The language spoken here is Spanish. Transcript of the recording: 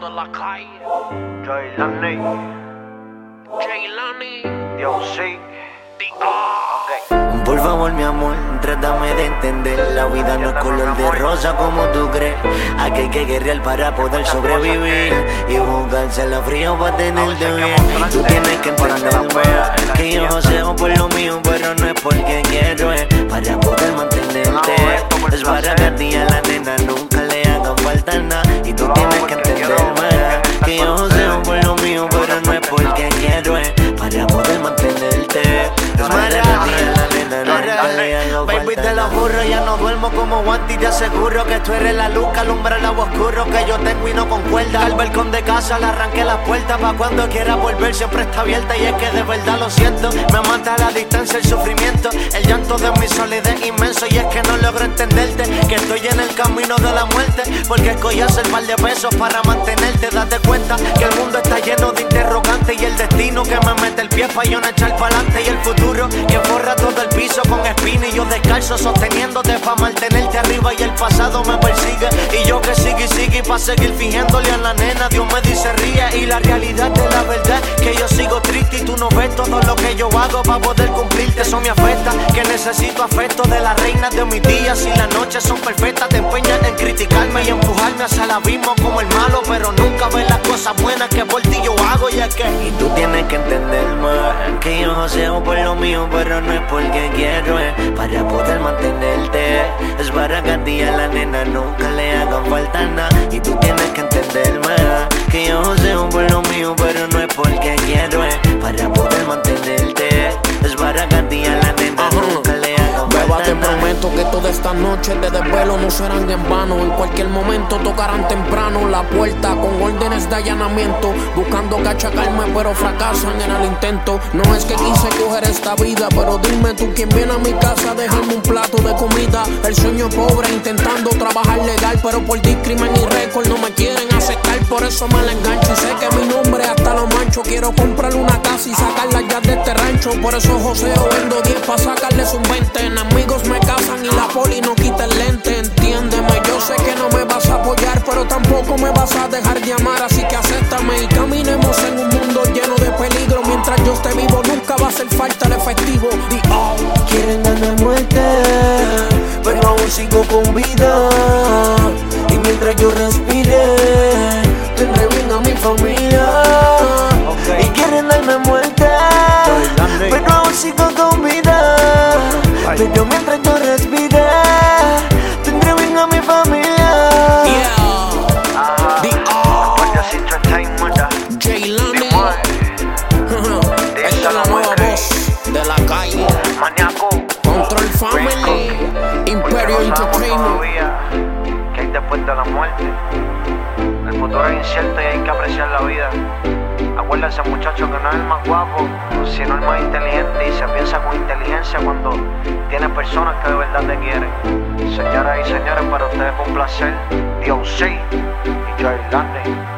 de la calle. Jaylani, Dios sí. Por favor, mi amor, trátame de entender. La vida no es color de rosa como tú crees. Aquí hay que guerrear para poder sobrevivir y jugársela frío para tenerte bien. Tú tienes que entenderme que yo joseo por lo mío, pero no es porque quiero, es para poder mantenerte. Es para que a ti y a la nena nunca le haga falta nada. Y tú tienes que entenderme que yo joseo por lo mío, pero no es porque quiero, es para poder mantenerte. Es para que a ti y a la nena nunca le haga falta nada. Baby, te lo juro, ya no duermo como guante y te aseguro que tú eres la luz que alumbra el agua oscuro que yo tengo y no concuerda. Al balcón de casa le arranqué las puertas pa' cuando quiera volver siempre está abierta. Y es que de verdad lo siento, me mata la distancia, el sufrimiento, el llanto de mi soledad inmenso. Y es que no logro entenderte, que estoy en el camino de la muerte, porque escogí hacer par de pesos para mantenerte. Date cuenta que el mundo está lleno de interrogantes y el destino que me mete el pie pa' yo no echar pa'lante. Y el futuro que borra todo el piso con espina y yo descalzo sosteniéndote pa' mantenerte arriba. Y el pasado me persigue y yo que sigue pa' seguir fingiéndole a la nena. Dios me dice ríe y la realidad de la verdad que yo sigo triste y tú no ves todo lo que yo hago pa' poder cumplirte. Eso me afecta, que necesito afecto de las reinas de mis días. Y las noches son perfectas, te empeñas en criticarme y empujarme hacia el abismo como el malo, pero nunca ves las cosas buenas que por ti yo hago. Y es que y tú tienes que entenderme que yo joseo por lo mío, pero no es porque quiero, es para poder mantenerte. Es para que a ti y a la nena nunca le hagan falta nada. Y tú tienes que entenderme que yo joseo por lo mío, pero no es porque quiero, es para poder mantenerte. Es para que a ti y a la nena nunca le hagan falta nada. Te prometo que todas estas noches de desvelo no serán en vano. En cualquier momento tocarán temprano la puerta con órdenes de allanamiento, buscando cachacarme pero fracasan en el intento. No es que quise coger esta vida, pero dime tú quién viene a mi casa a dejarme un plato de comida. El sueño pobre intentando trabajar legal, pero por discrimen y récord no me quieren aceptar. Por eso me la engancho y sé que mi nombre hasta lo mancho. Quiero comprarle una casa y sacarla ya de este rancho. Por eso joseo, vendo 10 pa' sacarles un 20. En amigos me casan y la poli no quita el lente. Entiéndeme, yo sé que no me vas a apoyar, pero tampoco me vas a dejar de amar. Así que acéptame y caminemos en un mundo lleno de peligro. Mientras yo esté vivo nunca va a hacer falta el efectivo. Y quieren darme muerte, pero aún sigo con vida. Y mientras yo respire, tendré bien a mi familia. Y quieren darme muerte, pero aún sigo con vida. Pero mientras yo respire, tendré bien a mi familia. Jaylani, esta es la nueva voz de la calle. Maniaco, Control Family, Imperio Entertainment. Que hay después de la muerte. El futuro es incierto y hay que apreciar la vida. Acuérdense, muchachos, que no es el más guapo, sino el más inteligente. Y se piensa con inteligencia cuando tienes personas que de verdad te quieren. Señoras y señores, para ustedes fue un placer. Dios sí y Jaylani.